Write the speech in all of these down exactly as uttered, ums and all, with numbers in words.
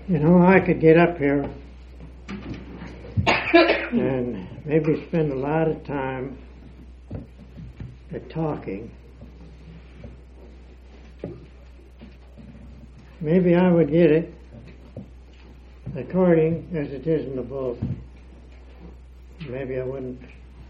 You know, I could get up here and maybe spend a lot of time at talking. Maybe I would get it according as it is in the book. Maybe I wouldn't.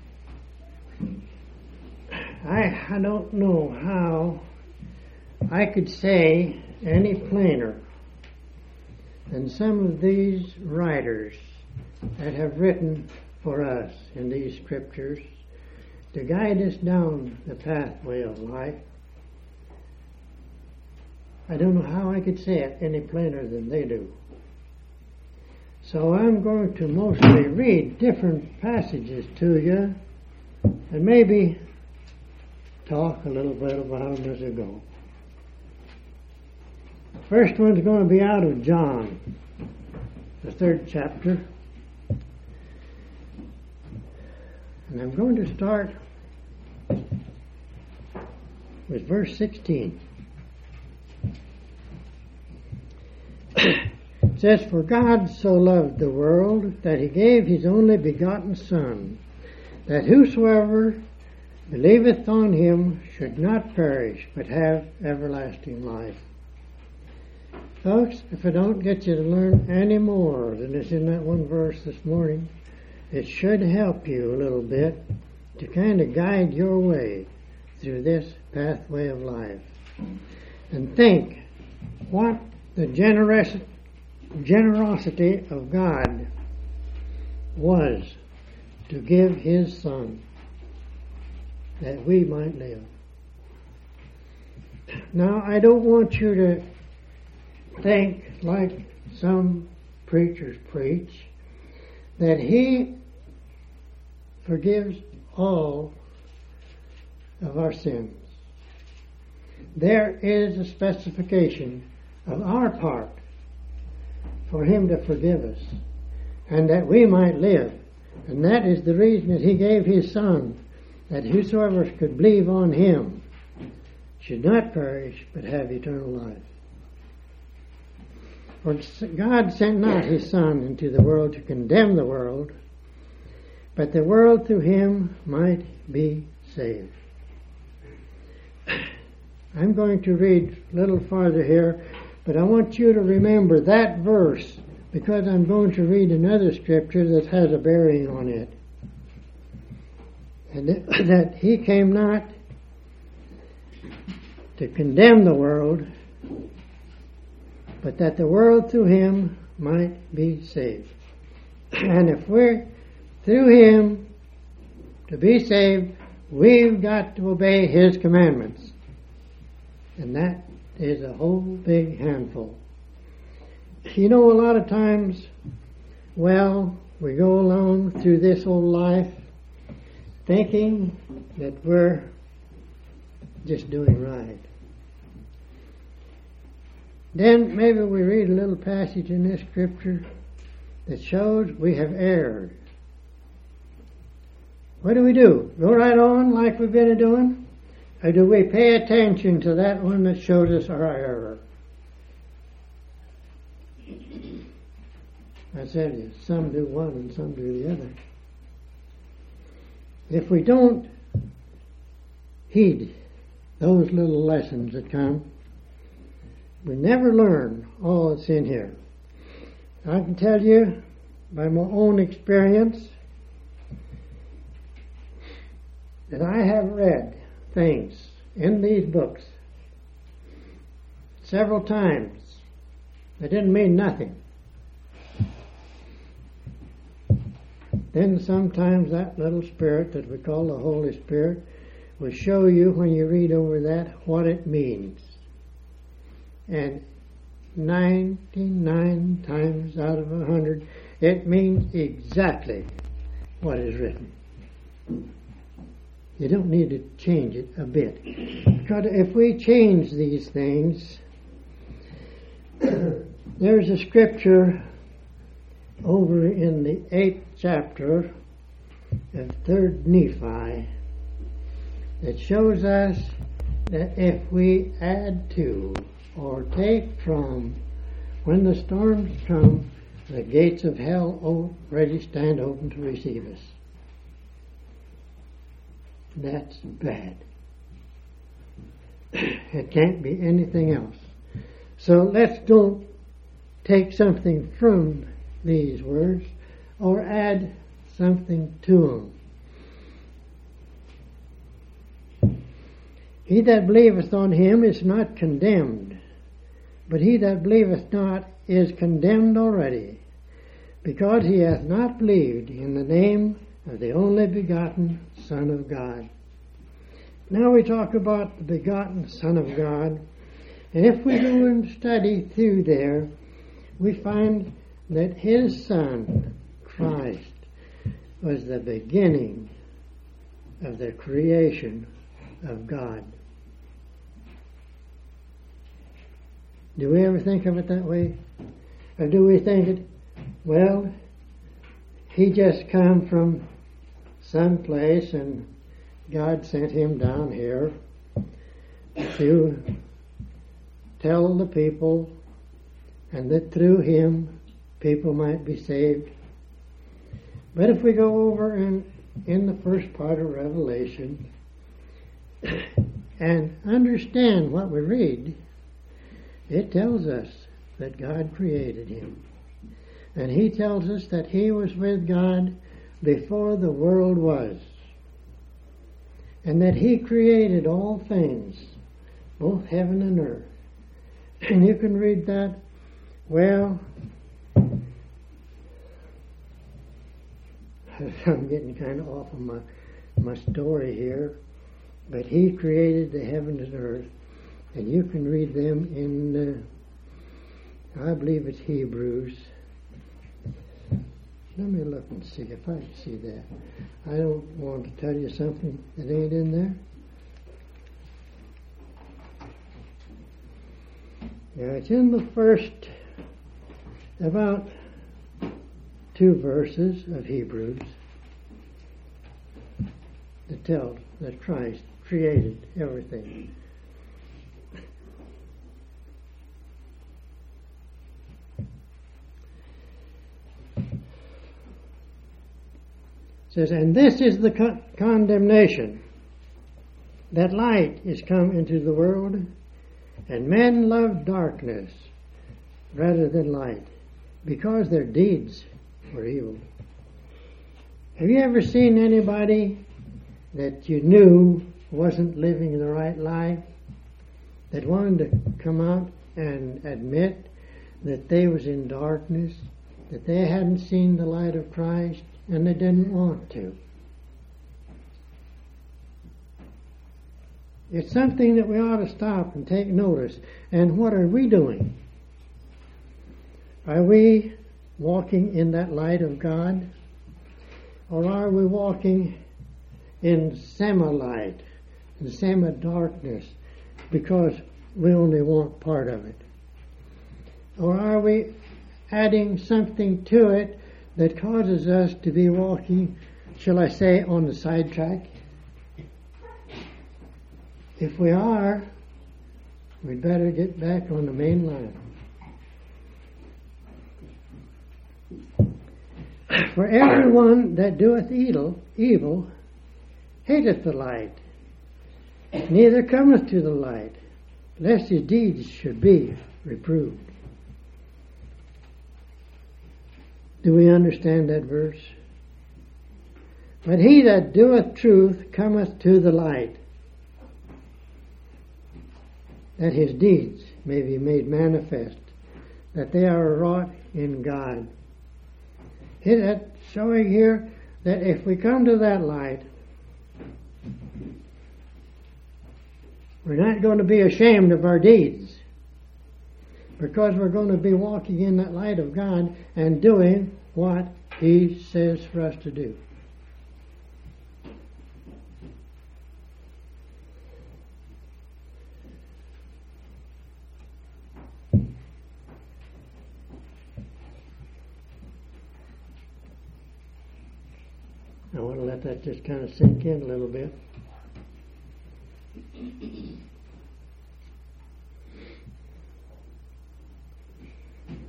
I, I don't know how I could say any plainer than some of these writers that have written for us in these scriptures to guide us down the pathway of life. I don't know how I could say it any plainer than they do. So I'm going to mostly read different passages to you and maybe talk a little bit about them as I go. The first one's going to be out of John, the third chapter. And I'm going to start with verse sixteen. It says, "For God so loved the world that he gave his only begotten Son, that whosoever believeth on him should not perish, but have everlasting life." Folks, if I don't get you to learn any more than is in that one verse this morning, it should help you a little bit to kind of guide your way through this pathway of life. And think what the generous, generosity of God was to give his Son that we might live. Now, I don't want you to think, like some preachers preach, that he forgives all of our sins. There is a specification of our part for him to forgive us and that we might live. And that is the reason that he gave his Son, that whosoever could believe on him should not perish but have eternal life. For God sent not his Son into the world to condemn the world, but the world through him might be saved. I'm going to read a little farther here, but I want you to remember that verse because I'm going to read another scripture that has a bearing on it. And that he came not to condemn the world, but that the world through him might be saved. And if we're through him to be saved, we've got to obey his commandments. And that is a whole big handful. You know, a lot of times, well, we go along through this old life thinking that we're just doing right. Then maybe we read a little passage in this scripture that shows we have erred. What do we do? Go right on like we've been doing? Or do we pay attention to that one that shows us our error? I said you, some do one and some do the other. If we don't heed those little lessons that come, we never learn all that's in here. I can tell you by my own experience that I have read things in these books several times that didn't mean nothing. Then sometimes that little spirit that we call the Holy Spirit will show you when you read over that what it means. And ninety-nine times out of a hundred, it means exactly what is written. You don't need to change it a bit. Because if we change these things, there's a scripture over in the eighth chapter of third Nephi that shows us that if we add to or take from when the storms come, the gates of hell already stand open to receive us. That's bad. It can't be anything else. So let's don't take something from these words or add something to them. He that believeth on him is not condemned, but he that believeth not is condemned already, because he hath not believed in the name of the only begotten Son of God. Now we talk about the begotten Son of God, and if we go and study through there, we find that his Son, Christ, was the beginning of the creation of God. Do we ever think of it that way? Or do we think it, well, he just come from someplace and God sent him down here to tell the people, and that through him people might be saved. But if we go over in, in the first part of Revelation and understand what we read, it tells us that God created him. And he tells us that he was with God before the world was. And that he created all things, both heaven and earth. And you can read that, well, I'm getting kind of off of my, my story here, but he created the heavens and earth. And you can read them in, uh, I believe it's Hebrews. Let me look and see if I can see that. I don't want to tell you something that ain't in there. Yeah, it's in the first, about two verses of Hebrews that tell that Christ created everything. It says, and this is the con- condemnation, that light is come into the world, and men love darkness rather than light, because their deeds were evil. Have you ever seen anybody that you knew wasn't living the right life, that wanted to come out and admit that they was in darkness, that they hadn't seen the light of Christ, and they didn't want to? It's something that we ought to stop and take notice. And what are we doing? Are we walking in that light of God? Or are we walking in semi-light, in semi-darkness, because we only want part of it? Or are we adding something to it that causes us to be walking, shall I say, on the sidetrack? If we are, we'd better get back on the main line. For everyone that doeth evil, evil hateth the light, neither cometh to the light, lest his deeds should be reproved. Do we understand that verse? But he that doeth truth cometh to the light, that his deeds may be made manifest, that they are wrought in God. It's showing here that if we come to that light, we're not going to be ashamed of our deeds, because we're going to be walking in that light of God and doing what he says for us to do. I want to let that just kind of sink in a little bit.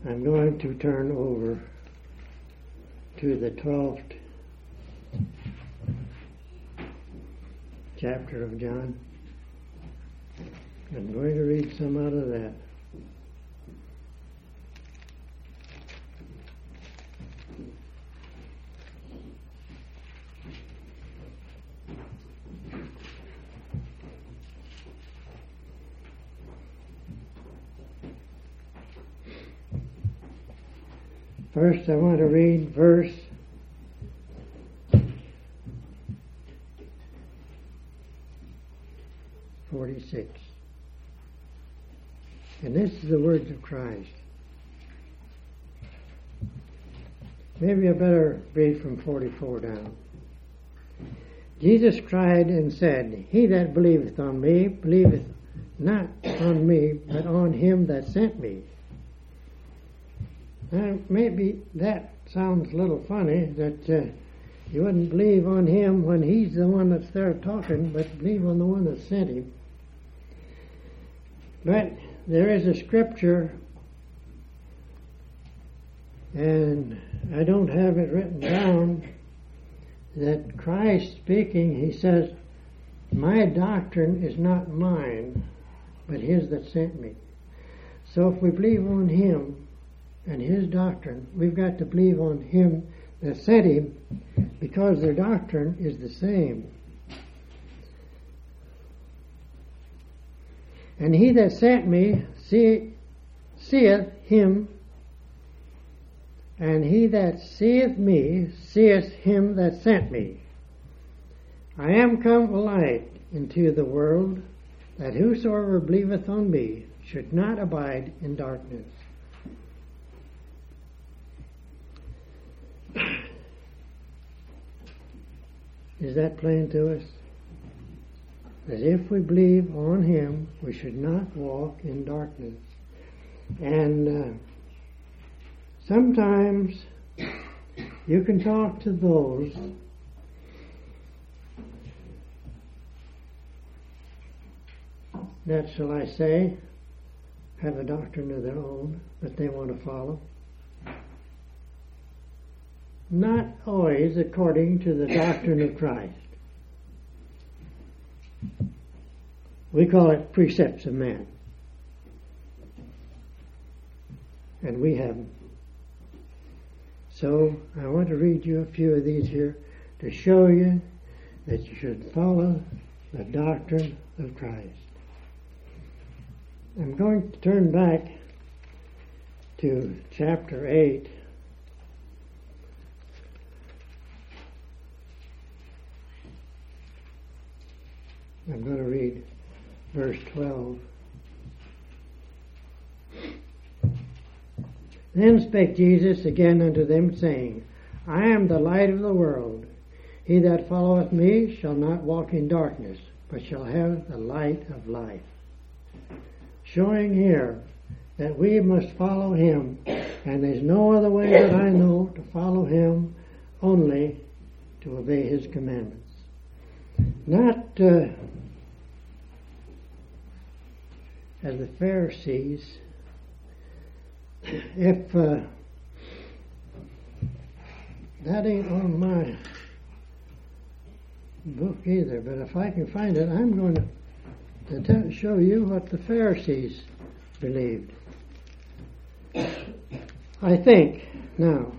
I'm going to turn over to the twelfth chapter of John. I'm going to read some out of that. First, I want to read verse forty-six. And this is the words of Christ. Maybe I better read from forty-four down. Jesus cried and said, He that believeth on me, believeth not on me, but on him that sent me. Now, maybe that sounds a little funny, that uh, you wouldn't believe on him when he's the one that's there talking, but believe on the one that sent him. But there is a scripture, and I don't have it written down, that Christ speaking, he says, my doctrine is not mine, but his that sent me. So if we believe on him and his doctrine, we've got to believe on him that sent him, because their doctrine is the same. And he that sent me see, seeth him, and he that seeth me seeth him that sent me. I am come a light into the world, that whosoever believeth on me should not abide in darkness. Is that plain to us? That if we believe on him, we should not walk in darkness. And uh, sometimes you can talk to those that, shall I say, have a doctrine of their own that they want to follow. Not always according to the doctrine of Christ. We call it precepts of man. And we have them. So I want to read you a few of these here to show you that you should follow the doctrine of Christ. I'm going to turn back to chapter eight. I'm going to read verse twelve. Then spake Jesus again unto them, saying, I am the light of the world. He that followeth me shall not walk in darkness, but shall have the light of life. Showing here that we must follow him, and there's no other way that I know to follow him, only to obey his commandments. Not uh, as the Pharisees. If uh, that ain't on my book either, but if I can find it, I'm going to, to tell, show you what the Pharisees believed. I think now.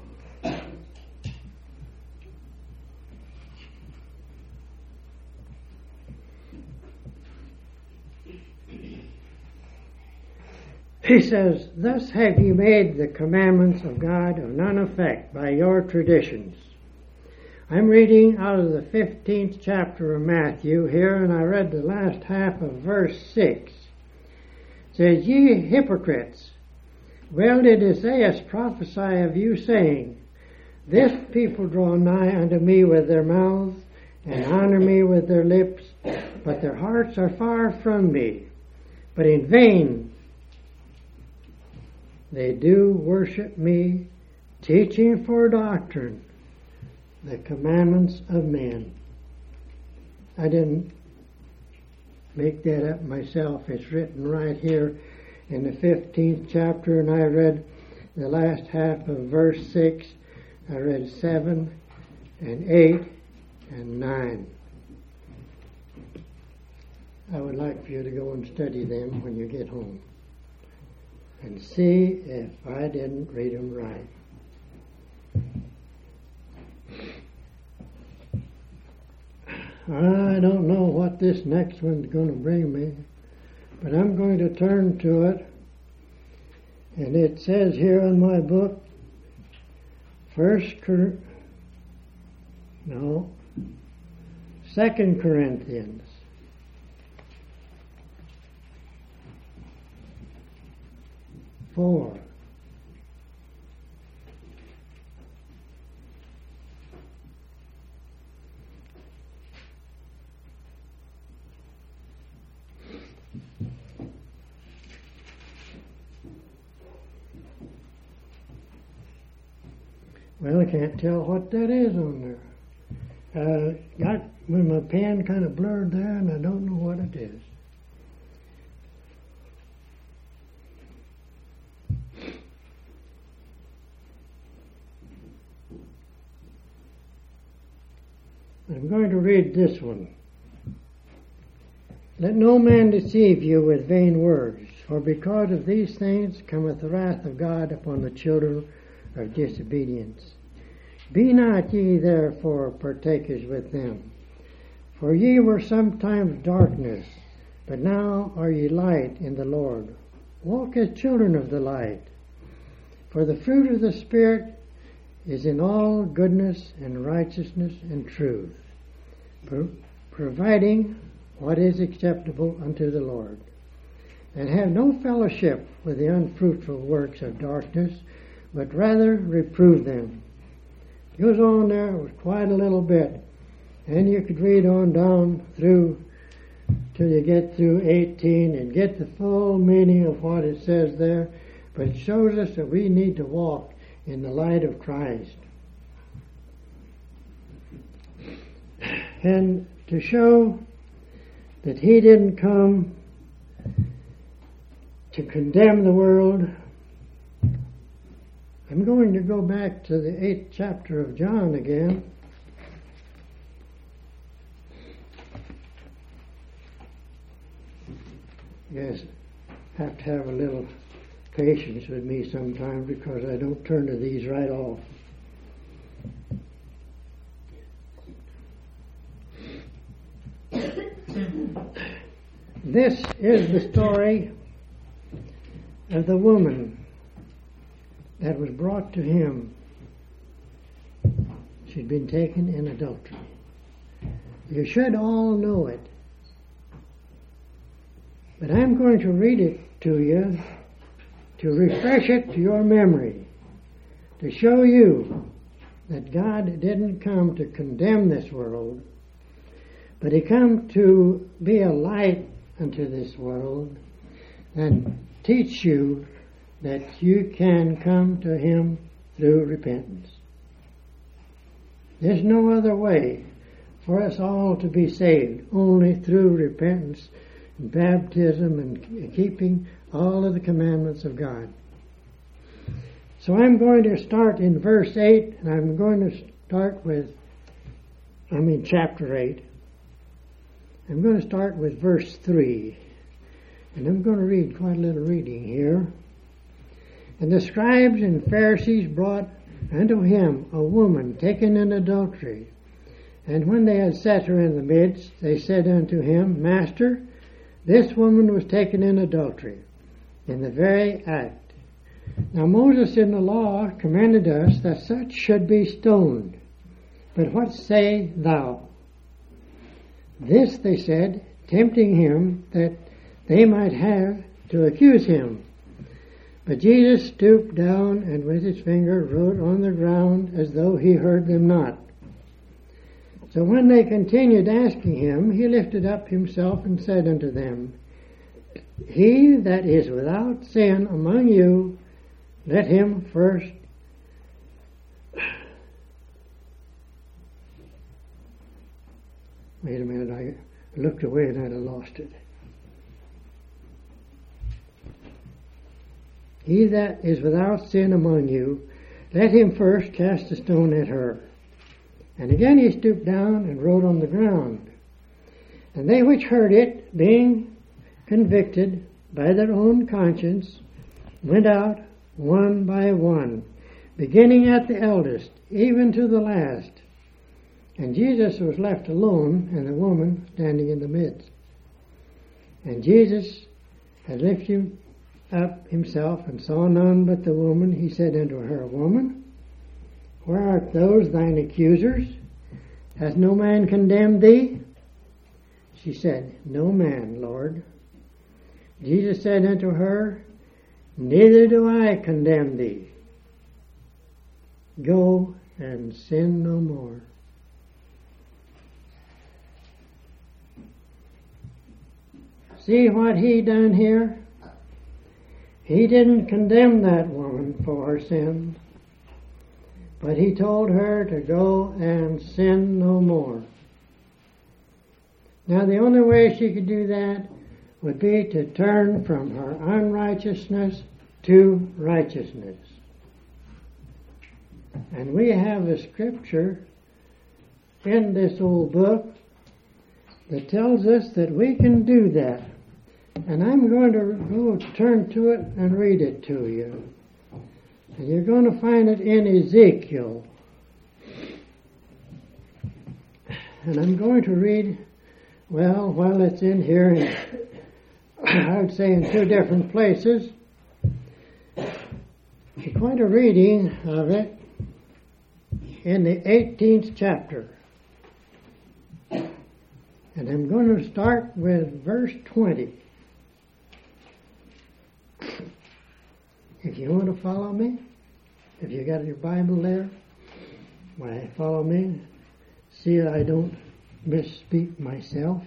He says, thus have ye made the commandments of God of none effect by your traditions. I'm reading out of the fifteenth chapter of Matthew here, and I read the last half of verse six. It says, ye hypocrites, well did Isaiah prophesy of you, saying, this people draw nigh unto me with their mouths, and honor me with their lips, but their hearts are far from me. But in vain they do worship me, teaching for doctrine the commandments of men. I didn't make that up myself. It's written right here in the fifteenth chapter, and I read the last half of verse six. I read seven and eight and nine. I would like for you to go and study them when you get home and see if I didn't read them right. I don't know what this next one's going to bring me, but I'm going to turn to it. And it says here in my book, First Cor- no, Second Corinthians. Four. Well, I can't tell what that is on there. Uh, got with my pen kind of blurred there, and I don't know what it is. I'm going to read this one. Let no man deceive you with vain words, for because of these things cometh the wrath of God upon the children of disobedience. Be not ye therefore partakers with them. For ye were sometimes darkness, but now are ye light in the Lord. Walk as children of the light. For the fruit of the Spirit is in all goodness and righteousness and truth, pro- providing what is acceptable unto the Lord. And have no fellowship with the unfruitful works of darkness, but rather reprove them. It goes on there with quite a little bit, and you could read on down through till you get through eighteen and get the full meaning of what it says there, but it shows us that we need to walk in the light of Christ. And to show that he didn't come to condemn the world, I'm going to go back to the eighth chapter of John again. Yes, have to have a little patience with me sometimes because I don't turn to these right off. This is the story of the woman that was brought to him. She'd been taken in adultery. You should all know it. But I'm going to read it to you to refresh it to your memory, to show you that God didn't come to condemn this world, but he came to be a light unto this world and teach you that you can come to him through repentance. There's no other way for us all to be saved, only through repentance and baptism and keeping all of the commandments of God. So I'm going to start in verse eight, and I'm going to start with, I mean chapter eight. I'm going to start with verse three. And I'm going to read quite a little reading here. And the scribes and Pharisees brought unto him a woman taken in adultery. And when they had set her in the midst, they said unto him, Master, this woman was taken in adultery, in the very act. Now Moses in the law commanded us that such should be stoned. But what say thou? This they said, tempting him that they might have to accuse him. But Jesus stooped down and with his finger wrote on the ground as though he heard them not. So when they continued asking him, he lifted up himself and said unto them, He that is without sin among you, let him first Wait a minute, I looked away and I'd have lost it. he that is without sin among you, let him first cast a stone at her. And again he stooped down and wrote on the ground. And they which heard it, being convicted by their own conscience, went out one by one, beginning at the eldest, even to the last. And Jesus was left alone, and the woman standing in the midst. And Jesus had lifted up himself, and saw none but the woman. He said unto her, Woman, where art those thine accusers? Has no man condemned thee? She said, No man, Lord. Jesus said unto her, Neither do I condemn thee. Go and sin no more. See what he done here? He didn't condemn that woman for her sin, but he told her to go and sin no more. Now the only way she could do that would be to turn from her unrighteousness to righteousness. And we have a scripture in this old book that tells us that we can do that. And I'm going to go turn to it and read it to you. And you're going to find it in Ezekiel. And I'm going to read, well, while it's in here, I would say in two different places. We're going to reading of it in the eighteenth chapter. And I'm going to start with verse twenty. If you want to follow me, if you got your Bible there, why, follow me. See that I don't misspeak myself.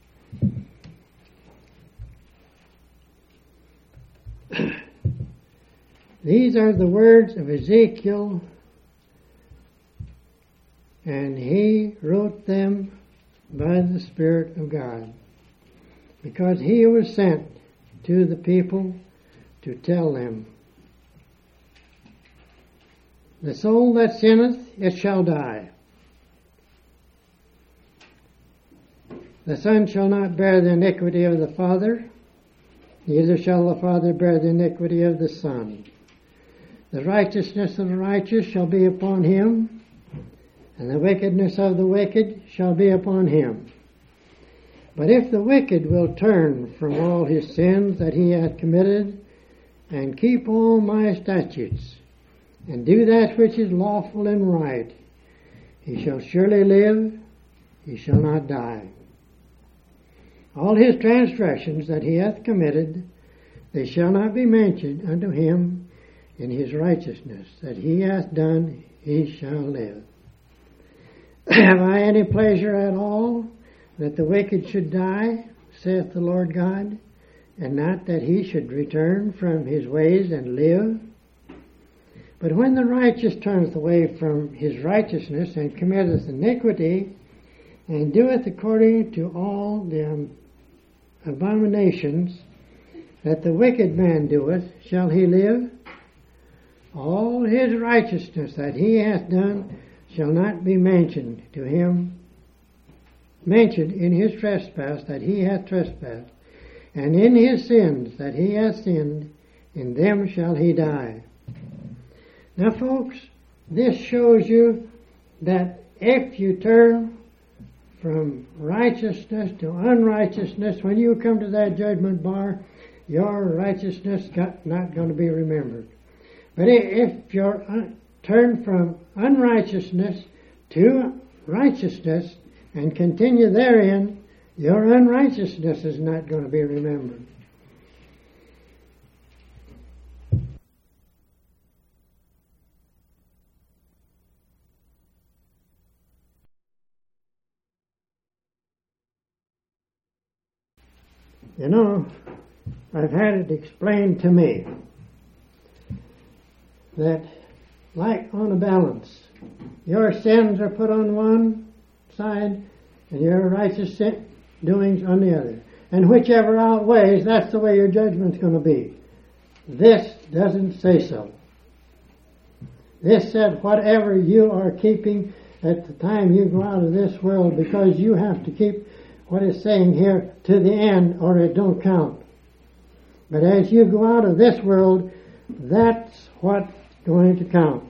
These are the words of Ezekiel, and he wrote them by the Spirit of God, because he was sent to the people to tell them, The soul that sinneth, it shall die. The Son shall not bear the iniquity of the Father, neither shall the Father bear the iniquity of the Son. The righteousness of the righteous shall be upon him, and the wickedness of the wicked shall be upon him. But if the wicked will turn from all his sins that he hath committed, and keep all my statutes, and do that which is lawful and right, he shall surely live, he shall not die. All his transgressions that he hath committed, they shall not be mentioned unto him. In his righteousness that he hath done, he shall live. Have I any pleasure at all that the wicked should die, saith the Lord God, and not that he should return from his ways and live? But when the righteous turneth away from his righteousness and committeth iniquity, and doeth according to all the abominations that the wicked man doeth, shall he live? All his righteousness that he hath done shall not be mentioned to him, mentioned in his trespass that he hath trespassed, and in his sins that he hath sinned, in them shall he die. Now, folks, this shows you that if you turn from righteousness to unrighteousness, when you come to that judgment bar, your righteousness got not going to be remembered. But if you're un- turn from unrighteousness to righteousness and continue therein, your unrighteousness is not going to be remembered. You know, I've had it explained to me that, like on a balance, your sins are put on one side and your righteous sin doings on the other. And whichever outweighs, that's the way your judgment's going to be. This doesn't say so. This said, whatever you are keeping at the time you go out of this world, because you have to keep what it's saying here to the end, or it don't count. But as you go out of this world, that's what's going to count.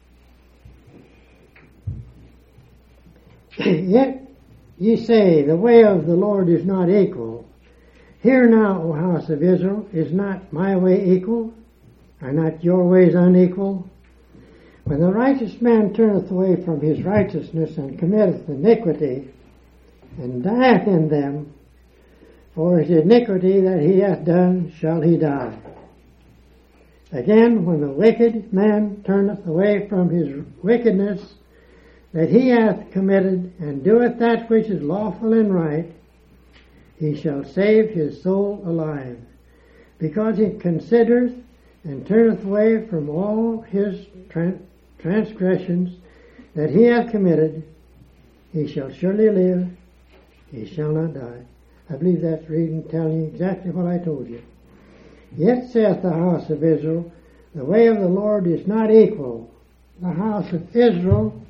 Yet ye say, the way of the Lord is not equal. Hear now, O house of Israel, is not my way equal? Are not your ways unequal? When the righteous man turneth away from his righteousness and committeth iniquity, and dieth in them, for his iniquity that he hath done shall he die. Again, when the wicked man turneth away from his wickedness that he hath committed, and doeth that which is lawful and right, he shall save his soul alive, because he considereth and turneth away from all his tra- transgressions that he hath committed. He shall surely live, he shall not die. I believe that's reading, telling you exactly what I told you. Yet saith the house of Israel, the way of the Lord is not equal. The house of Israel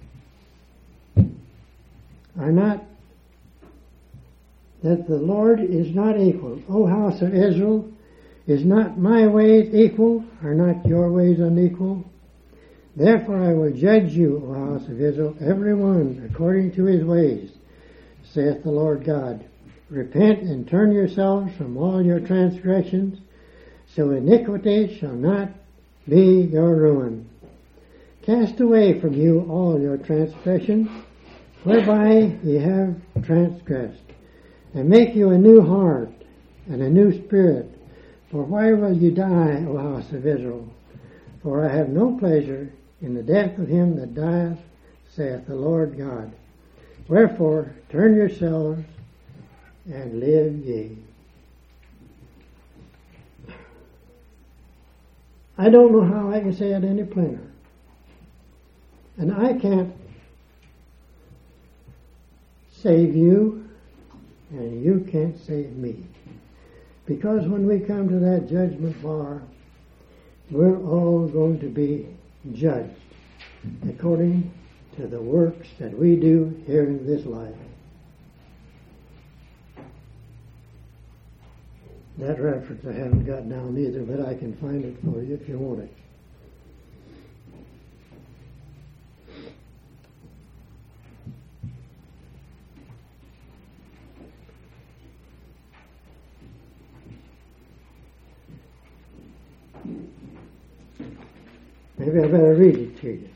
are not, that the Lord is not equal. O house of Israel, is not my ways equal? Are not your ways unequal? Therefore I will judge you, O house of Israel, every one according to his ways, saith the Lord God. Repent and turn yourselves from all your transgressions, so iniquity shall not be your ruin. Cast away from you all your transgressions, whereby ye have transgressed, and make you a new heart and a new spirit. For why will you die, O house of Israel? For I have no pleasure in the death of him that dieth, saith the Lord God. Wherefore turn yourselves and live ye. I don't know how I can say it any plainer. And I can't save you, and you can't save me. Because when we come to that judgment bar, we're all going to be judged according to the works that we do here in this life. That reference I haven't got down either, but I can find it for you if you want it. Maybe I better read it to you.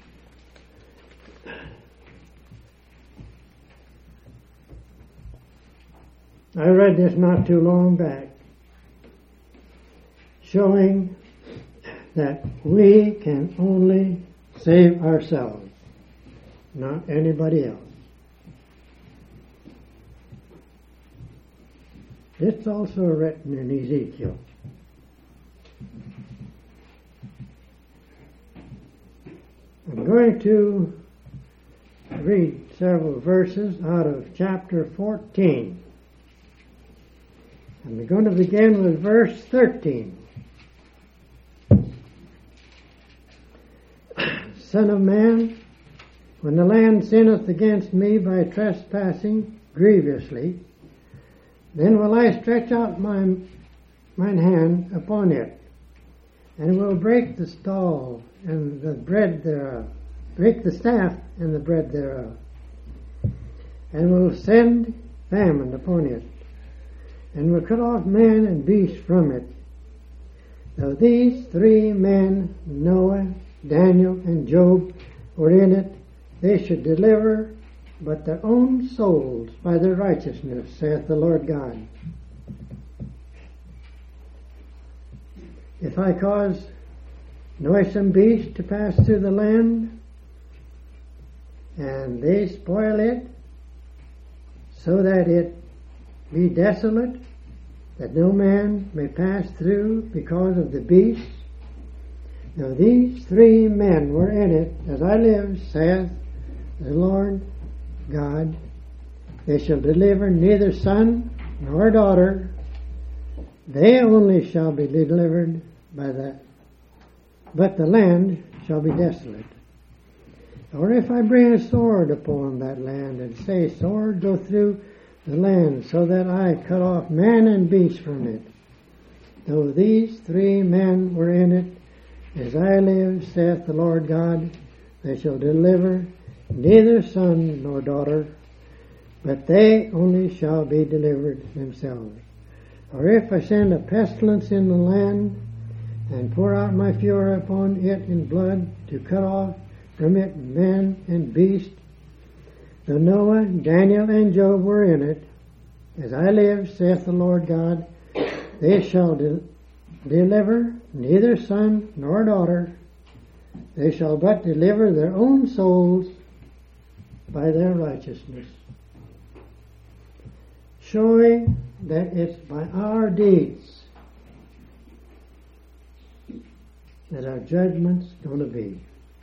I read this not too long back, showing that we can only save ourselves, not anybody else. It's also written in Ezekiel. I'm going to read several verses out of chapter fourteen. And we're going to begin with verse thirteen. Son of man, when the land sinneth against me by trespassing grievously, then will I stretch out my mine hand upon it, and will break the stall and the bread thereof, break the staff and the bread thereof, and will send famine upon it, and will cut off man and beast from it. Though these three men, Noah, Daniel, and Job, were in it, they should deliver but their own souls by their righteousness, saith the Lord God. If I cause noisome beasts to pass through the land, and they spoil it, so that it be desolate, that no man may pass through because of the beasts. Now these three men were in it, as I live, saith the Lord God. They shall deliver neither son nor daughter. They only shall be delivered by the but the land shall be desolate. Or if I bring a sword upon that land, and say, sword, go through the land, so that I cut off man and beast from it, though these three men were in it, as I live, saith the Lord God, they shall deliver neither son nor daughter, but they only shall be delivered themselves. Or if I send a pestilence in the land, and pour out my fury upon it in blood, to cut off from it man and beast, though Noah, Daniel, and Job were in it, as I live, saith the Lord God, they shall de- deliver neither son nor daughter, they shall but deliver their own souls by their righteousness. Showing that it's by our deeds that our judgment's going to be.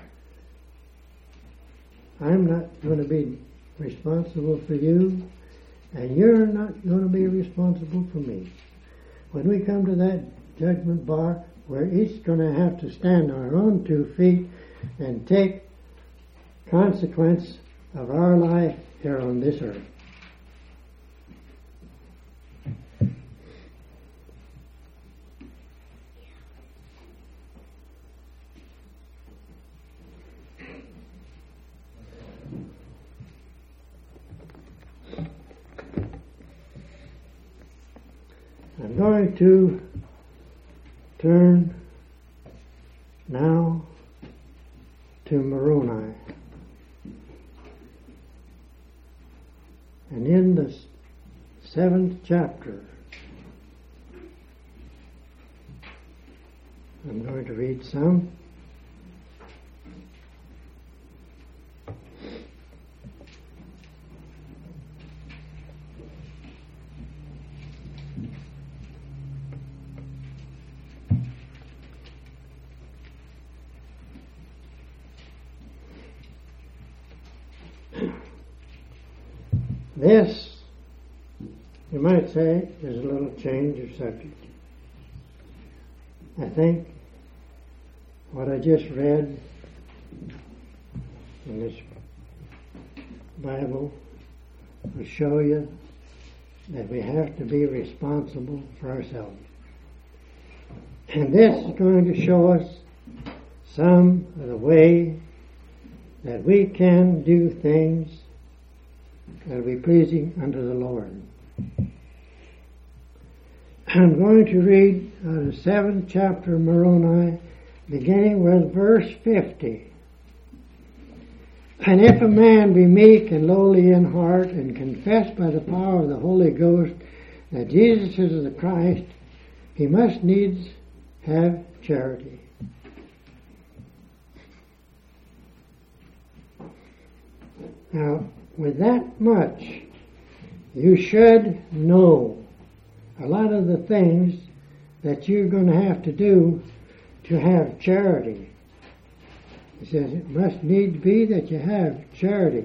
I'm not going to be responsible for you, and you're not going to be responsible for me. When we come to that judgment bar, we're each going to have to stand on our own two feet and take consequence of our life here on this earth. I'm going to turn now to Moroni. And in the seventh chapter, I'm going to read some. This, you might say, is a little change of subject. I think what I just read in this Bible will show you that we have to be responsible for ourselves. And this is going to show us some of the way that we can do things that will be pleasing unto the Lord. I'm going to read out of the seventh chapter of Moroni, beginning with verse fifty. And if a man be meek and lowly in heart, and confess by the power of the Holy Ghost that Jesus is the Christ, he must needs have charity. Now, with that much, you should know a lot of the things that you're going to have to do to have charity. He says it must need be that you have charity.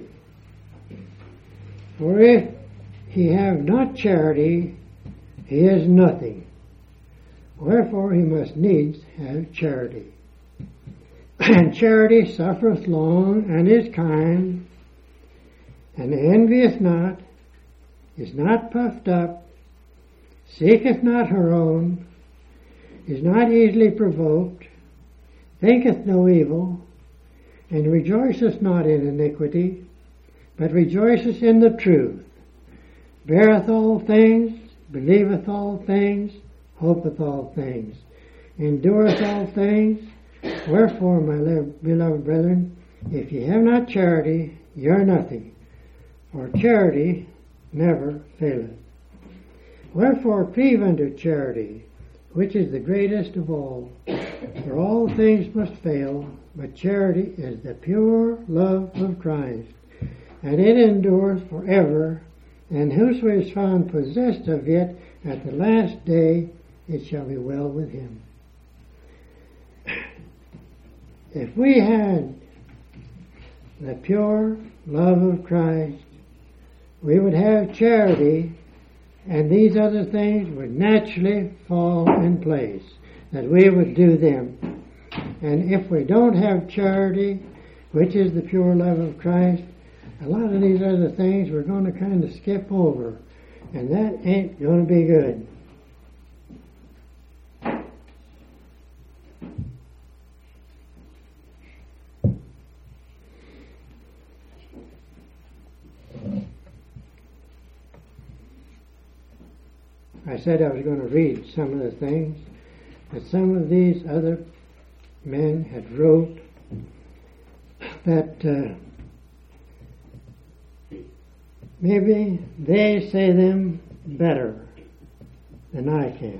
For if he have not charity, he is nothing. Wherefore he must needs have charity. And charity suffereth long, and is kind, and envieth not, is not puffed up, seeketh not her own, is not easily provoked, thinketh no evil, and rejoiceth not in iniquity, but rejoiceth in the truth, beareth all things, believeth all things, hopeth all things, endureth all things. Wherefore, my beloved brethren, if ye have not charity, ye are nothing. For charity never faileth. Wherefore cleave unto charity, which is the greatest of all. For all things must fail, but charity is the pure love of Christ, and it endureth forever. And whoso is found possessed of it at the last day, it shall be well with him. If we had the pure love of Christ, we would have charity, and these other things would naturally fall in place, that we would do them. And if we don't have charity, which is the pure love of Christ, a lot of these other things we're going to kind of skip over. And that ain't going to be good. I said I was going to read some of the things that some of these other men had wrote that uh, maybe they say them better than I can.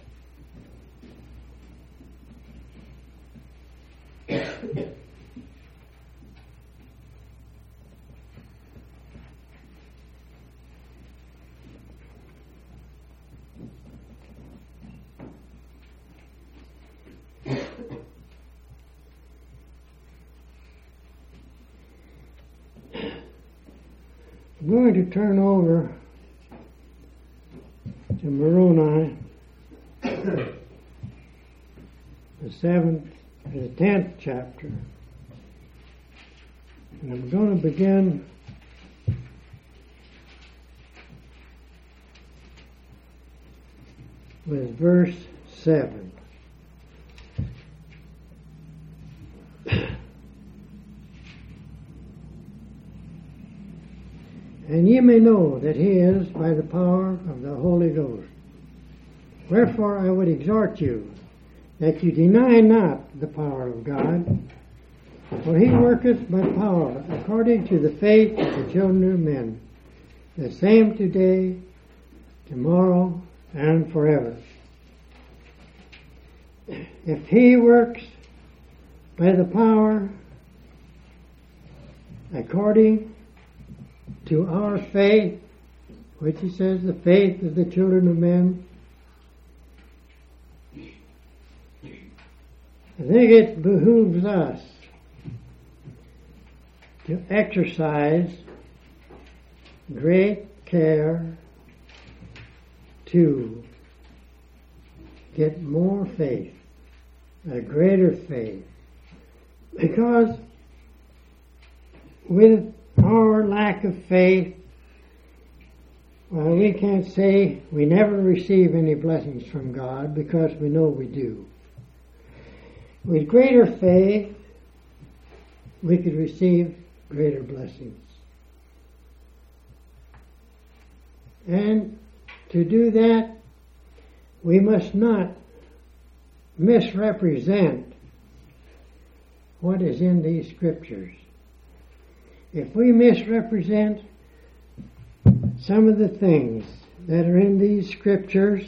I'm going to turn over to Moroni, the seventh, the tenth chapter, and I'm going to begin with verse seven. And ye may know that he is by the power of the Holy Ghost. Wherefore I would exhort you that you deny not the power of God, for he worketh by power according to the faith of the children of men, the same today, tomorrow, and forever. If he works by the power according to our faith, which he says the faith of the children of men, I think it behooves us to exercise great care to get more faith, a greater faith, because with our lack of faith, well, we can't say we never receive any blessings from God, because we know we do. With greater faith, we could receive greater blessings. And to do that, we must not misrepresent what is in these scriptures. If we misrepresent some of the things that are in these scriptures,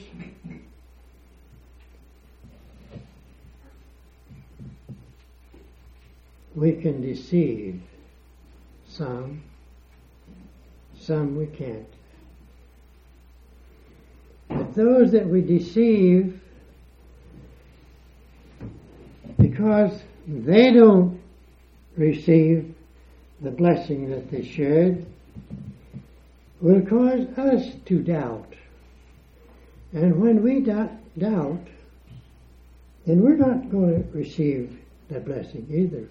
we can deceive some, some we can't. But those that we deceive, because they don't receive the blessing that they should, will cause us to doubt. And when we doubt, doubt, then we're not going to receive that blessing either.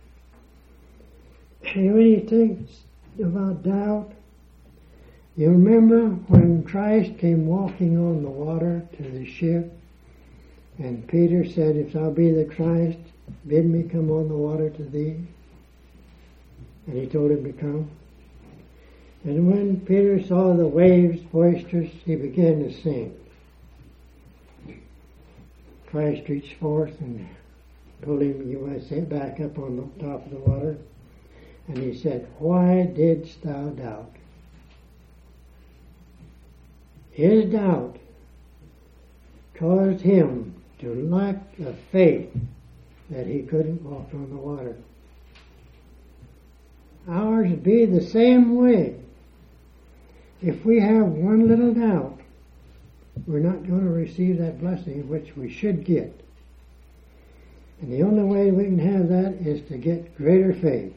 And when you think about doubt, you remember when Christ came walking on the water to the ship, and Peter said, "If thou be the Christ, bid me come on the water to thee." And he told him to come. And when Peter saw the waves boisterous, he began to sink. Christ reached forth and told him, "You must sit back up on the top of the water." And he said, "Why didst thou doubt?" His doubt caused him to lack the faith that he couldn't walk on the water. Ours be the same way. If we have one little doubt, we're not going to receive that blessing which we should get. And the only way we can have that is to get greater faith.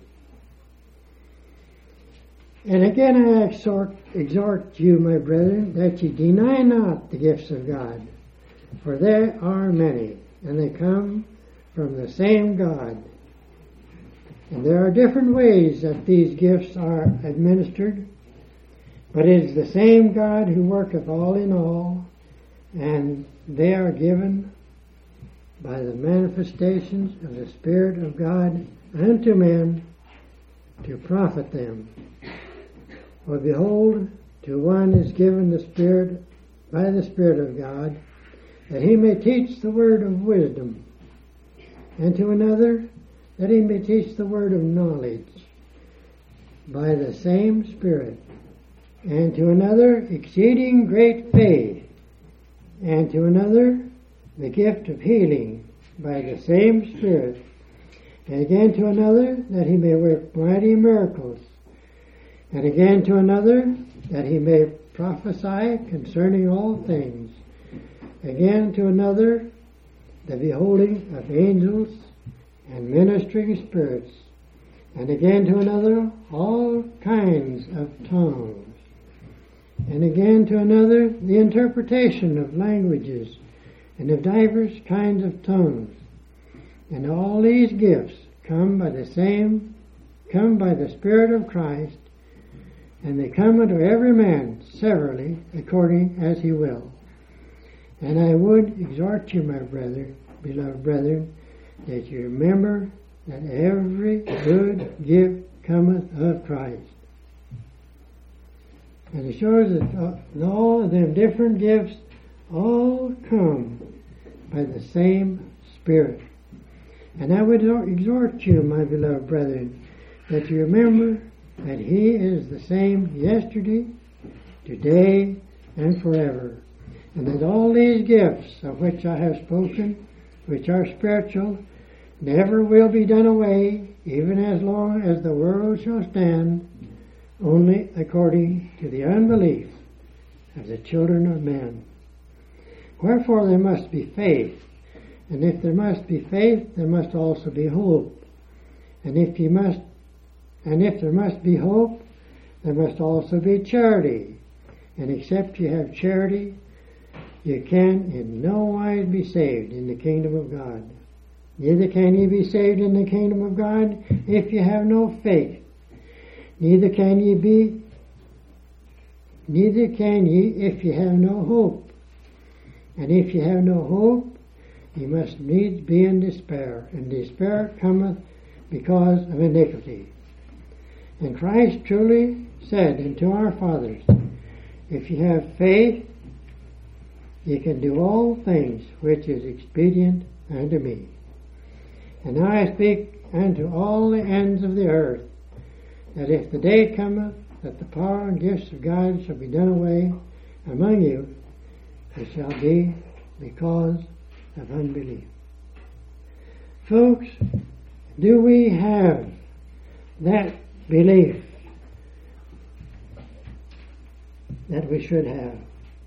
And again I exhort, exhort you, my brethren, that ye deny not the gifts of God, for there are many, and they come from the same God. And there are different ways that these gifts are administered, but it is the same God who worketh all in all, and they are given by the manifestations of the Spirit of God unto men to profit them. For behold, to one is given the Spirit by the Spirit of God, that he may teach the word of wisdom, and to another that he may teach the word of knowledge by the same Spirit, and to another exceeding great faith, and to another the gift of healing by the same Spirit, and again to another that he may work mighty miracles, and again to another that he may prophesy concerning all things, again to another the beholding of angels and ministering spirits, and again to another all kinds of tongues, and again to another the interpretation of languages and of divers kinds of tongues. And all these gifts come by the same, come by the Spirit of Christ, and they come unto every man severally according as he will. And I would exhort you, my brother, beloved brethren, that you remember that every good gift cometh of Christ. And it shows that all of them different gifts all come by the same Spirit. And I would exhort you, my beloved brethren, that you remember that He is the same yesterday, today, and forever. And that all these gifts of which I have spoken, which are spiritual, never will be done away, even as long as the world shall stand, only according to the unbelief of the children of men. Wherefore there must be faith, and if there must be faith, there must also be hope. And if you must, and if there must be hope, there must also be charity. And except you have charity, you can in no wise be saved in the kingdom of God. Neither can ye be saved in the kingdom of God if you have no faith. Neither can ye be, neither can ye if you have no hope. And if you have no hope, ye must needs be in despair. And despair cometh because of iniquity. And Christ truly said unto our fathers, if you have faith, ye can do all things which is expedient unto me. And now I speak unto all the ends of the earth, that if the day cometh that the power and gifts of God shall be done away among you, it shall be because of unbelief. Folks, do we have that belief that we should have?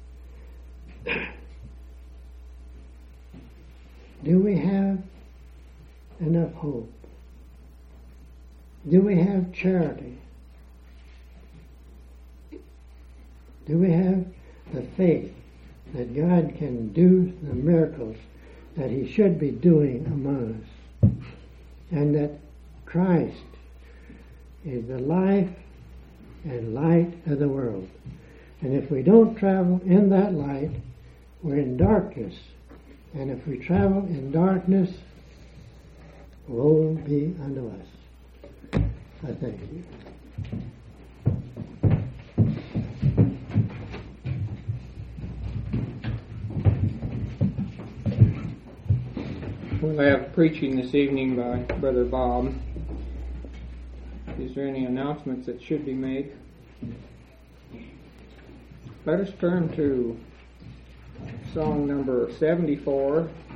Do we have enough hope? Do we have charity? Do we have the faith that God can do the miracles that He should be doing among us? And that Christ is the life and light of the world. And if we don't travel in that light, we're in darkness. And if we travel in darkness, woe be unto us. I thank you. We'll have preaching this evening by Brother Bob. Is there any announcements that should be made? Let us turn to song number seventy-four.